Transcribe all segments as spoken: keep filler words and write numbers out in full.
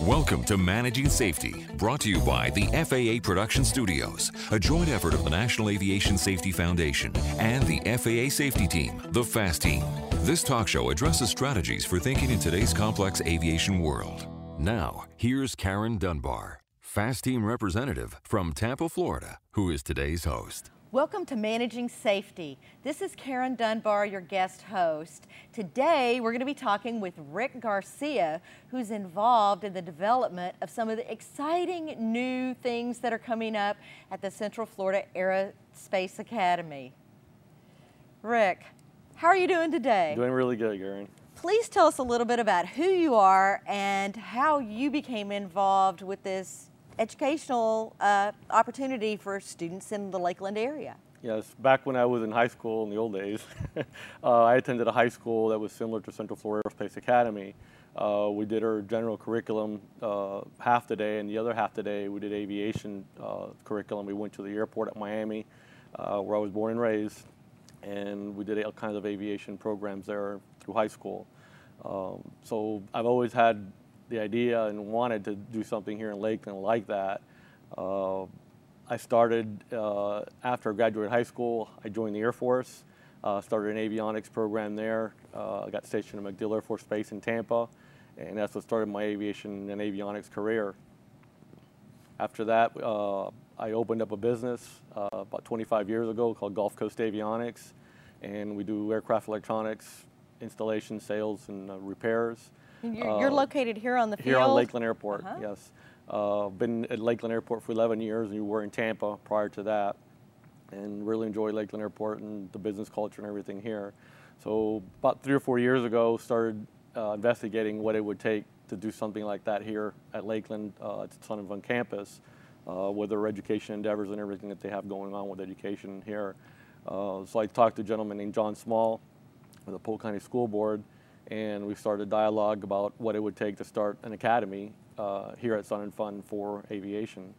Welcome to Managing Safety, brought to you by the F A A Production Studios, a joint effort of the National Aviation Safety Foundation and the F A A Safety Team, the FAST Team. This talk show addresses strategies for thinking in today's complex aviation world. Now, here's Karen Dunbar, FAST Team representative from Tampa, Florida, who is today's host. Welcome to Managing Safety. This is Karen Dunbar, your guest host. Today, we're going to be talking with Rick Garcia, who's involved in the development of some of the exciting new things that are coming up at the Central Florida Aerospace Academy. Rick, how are you doing today? Doing really good, Karen. Please tell us a little bit about who you are and how you became involved with this educational uh, opportunity for students in the Lakeland area. Yes, back when I was in high school in the old days, uh, I attended a high school that was similar to Central Florida Aerospace Academy. Uh, we did our general curriculum uh, half the day, and the other half the day we did aviation uh, curriculum. We went to the airport at Miami, uh, where I was born and raised, and we did all kinds of aviation programs there through high school. Um, so I've always had the idea and wanted to do something here in Lakeland like that. Uh, I started, uh, after I graduated high school, I joined the Air Force, uh, started an avionics program there. Uh, I got stationed at MacDill Air Force Base in Tampa, and that's what started my aviation and avionics career. After that, uh, I opened up a business uh, about twenty-five years ago called Gulf Coast Avionics, and we do aircraft electronics, installation, sales, and uh, repairs. You're, you're uh, located here on the field? Here on Lakeland Airport, uh-huh. yes. Uh, been at Lakeland Airport for eleven years, and you were in Tampa prior to that, and really enjoy Lakeland Airport and the business culture and everything here. So about three or four years ago, started uh, investigating what it would take to do something like that here at Lakeland, uh, at Sun and Fun campus, uh, with their education endeavors and everything that they have going on with education here. Uh, so I talked to a gentleman named John Small with the Polk County School Board, and we started dialogue about what it would take to start an academy uh, here at Sun and Fun for aviation.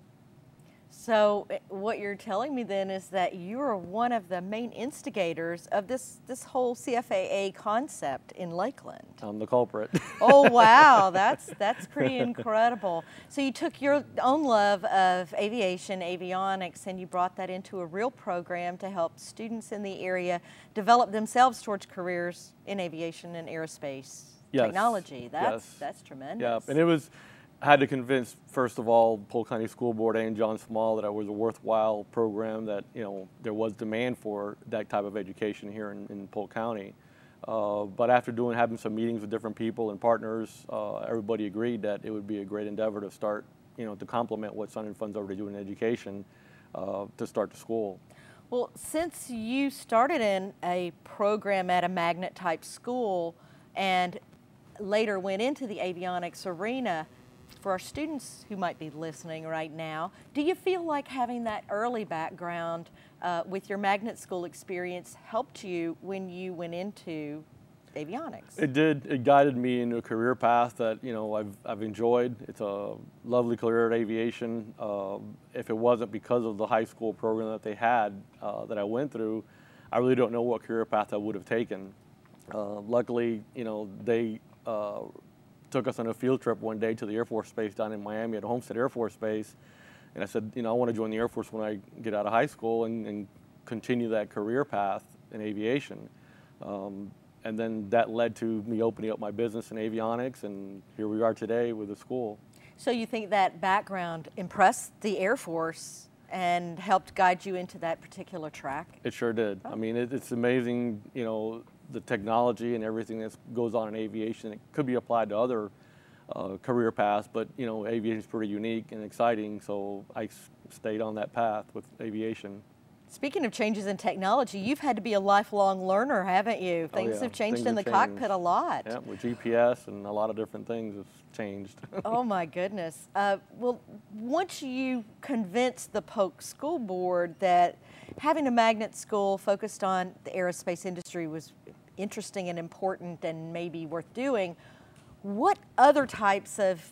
So what you're telling me then is that you are one of the main instigators of this, this whole C F A A concept in Lakeland. I'm the culprit. Oh wow, that's, that's pretty incredible. So you took your own love of aviation, avionics, and you brought that into a real program to help students in the area develop themselves towards careers in aviation and aerospace yes. technology. That's, yes. that's tremendous. Yeah, and it was, I had to convince, first of all, Polk County School Board and John Small that it was a worthwhile program, that, you know, there was demand for that type of education here in, in Polk County. Uh, but after doing, having some meetings with different people and partners, uh, everybody agreed that it would be a great endeavor to start, you know, to complement what Sun and Fun's already doing in education, uh, to start the school. Well, since you started in a program at a magnet type school and later went into the avionics arena, for our students who might be listening right now, do you feel like having that early background uh, with your magnet school experience helped you when you went into avionics? It did. It guided me into a career path that, you know, I've, I've enjoyed. It's a lovely career at aviation. Uh, if it wasn't because of the high school program that they had uh, that I went through, I really don't know what career path I would have taken. Uh, luckily, you know, they uh, took us on a field trip one day to the Air Force Base down in Miami at Homestead Air Force Base. And I said, you know, I want to join the Air Force when I get out of high school and, and continue that career path in aviation. Um, and then that led to me opening up my business in avionics, and here we are today with the school. So you think that background impressed the Air Force and helped guide you into that particular track? It sure did. Oh. I mean, it, it's amazing, you know, the technology and everything that goes on in aviation. It could be applied to other uh, career paths, but, you know, aviation is pretty unique and exciting, so I stayed on that path with aviation. Speaking of changes in technology, you've had to be a lifelong learner, haven't you? Things oh, yeah. have changed things in the changed. cockpit a lot. Yeah, with G P S and a lot of different things have changed. Oh my goodness. Uh, well, once you convinced the Polk School Board that having a magnet school focused on the aerospace industry was interesting and important and maybe worth doing, what other types of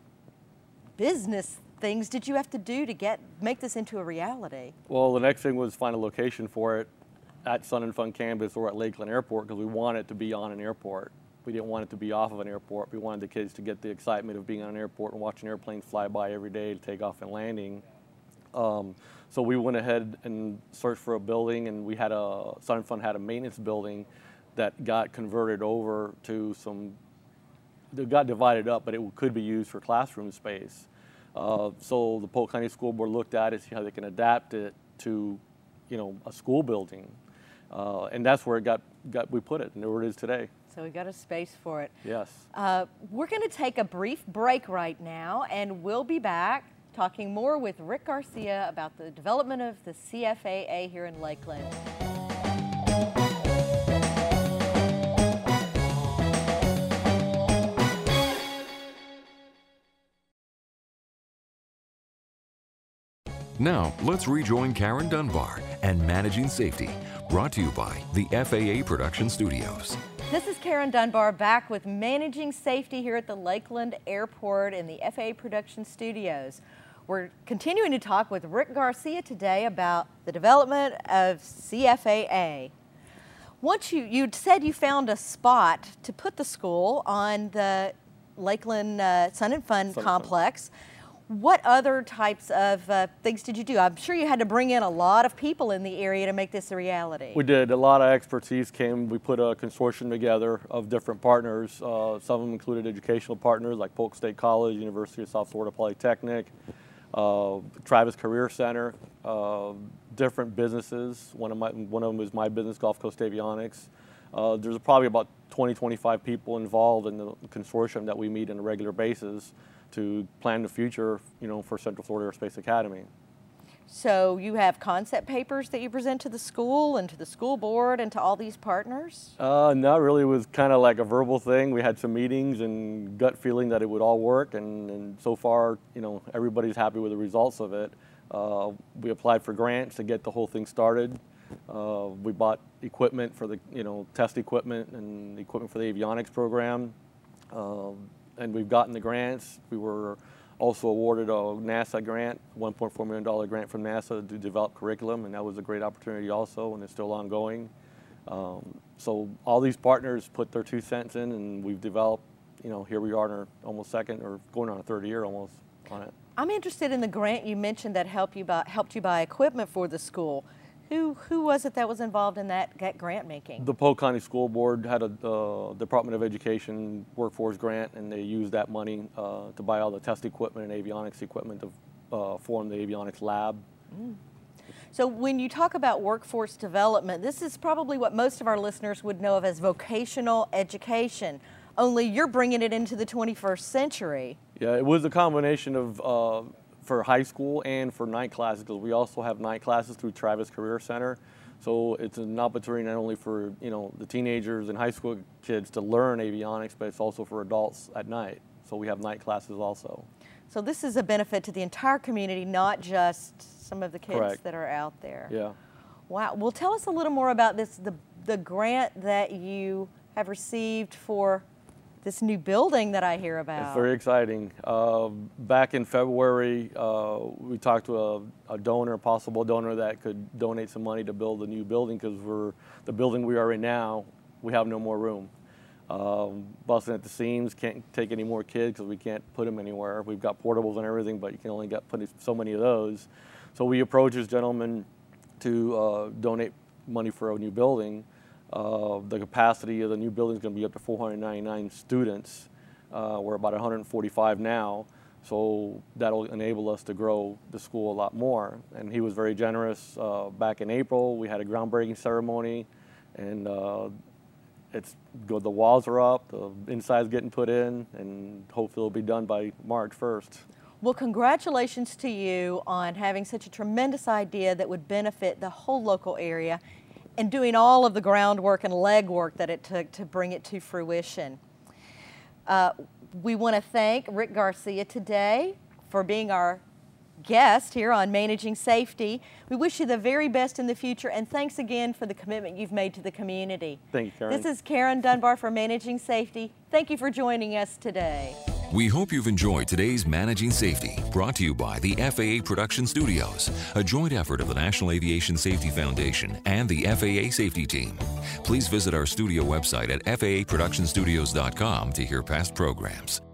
business things did you have to do to get make this into a reality? Well, the next thing was find a location for it at Sun and Fun campus or at Lakeland Airport, because we want it to be on an airport. We didn't want it to be off of an airport. We wanted the kids to get the excitement of being on an airport and watching airplanes fly by every day to take off and landing. Um, so we went ahead and searched for a building, and we had a, Sun Fund had a maintenance building that got converted over to some, it got divided up, but it could be used for classroom space. Uh, so the Polk County School Board looked at it, see how they can adapt it to, you know, a school building. Uh, and that's where it got, got, we put it, and there it is today. So we got a space for it. Yes. Uh, we're going to take a brief break right now, and we'll be back talking more with Rick Garcia about the development of the C F A A here in Lakeland. Now, let's rejoin Karen Dunbar and Managing Safety, brought to you by the F A A Production Studios. This is Karen Dunbar back with Managing Safety here at the Lakeland Airport in the F A A Production Studios. We're continuing to talk with Rick Garcia today about the development of C F A A. Once you, you said you found a spot to put the school on the Lakeland uh, Sun and Fun Sun complex. Fun. What other types of uh, things did you do? I'm sure you had to bring in a lot of people in the area to make this a reality. We did. A lot of expertise came. We put a consortium together of different partners. Uh, some of them included educational partners like Polk State College, University of South Florida Polytechnic, uh, Travis Career Center, uh, different businesses. One of, my, one of them is my business, Gulf Coast Avionics. Uh, there's probably about twenty, twenty-five people involved in the consortium that we meet on a regular basis to plan the future, you know, for Central Florida Aerospace Academy. So you have concept papers that you present to the school and to the school board and to all these partners? Uh, not really. It was kind of like a verbal thing. We had some meetings and gut feeling that it would all work, and, and so far, you know, everybody's happy with the results of it. Uh, we applied for grants to get the whole thing started. Uh, we bought equipment for the, you know, test equipment and equipment for the avionics program. Uh, and we've gotten the grants. We were also awarded a NASA grant, one point four million dollar grant from NASA to develop curriculum, and that was a great opportunity also, and it's still ongoing. Um, so all these partners put their two cents in, and we've developed, you know, here we are in our almost second, or going on a third year almost on it. I'm interested in the grant you mentioned that helped you buy, helped you buy equipment for the school. Who, who was it that was involved in that, that grant making? The Polk County School Board had a uh, Department of Education workforce grant, and they used that money uh, to buy all the test equipment and avionics equipment to uh, form the avionics lab. Mm. So when you talk about workforce development, this is probably what most of our listeners would know of as vocational education, only you're bringing it into the twenty-first century. Yeah, it was a combination of uh, for high school and for night classes, because we also have night classes through Travis Career Center. So it's an opportunity not only for, you know, the teenagers and high school kids to learn avionics, but it's also for adults at night. So we have night classes also. So this is a benefit to the entire community, not just some of the kids Correct. that are out there. Yeah. Wow. Well, tell us a little more about this, the, the grant that you have received for this new building that I hear about. It's very exciting. Uh, back in February, uh, we talked to a, a donor, a possible donor that could donate some money to build a new building, because we're the building we are in now, we have no more room. Um, busting at the seams, can't take any more kids because we can't put them anywhere. We've got portables and everything, but you can only get put so many of those. So we approached this gentleman to uh, donate money for a new building. Uh, the capacity of the new building is going to be up to four hundred ninety-nine students. Uh, we're about one hundred forty-five now, so that'll enable us to grow the school a lot more. And he was very generous. Uh, back in April, we had a groundbreaking ceremony, and uh, it's good. The walls are up, the inside's getting put in, and hopefully it'll be done by March first. Well, congratulations to you on having such a tremendous idea that would benefit the whole local area, and doing all of the groundwork and legwork that it took to bring it to fruition. Uh, we want to thank Rick Garcia today for being our guest here on Managing Safety. We wish you the very best in the future, and thanks again for the commitment you've made to the community. Thank you, Karen. This is Karen Dunbar for Managing Safety. Thank you for joining us today. We hope you've enjoyed today's Managing Safety, brought to you by the F A A Production Studios, a joint effort of the National Aviation Safety Foundation and the F A A Safety Team. Please visit our studio website at F A A production studios dot com to hear past programs.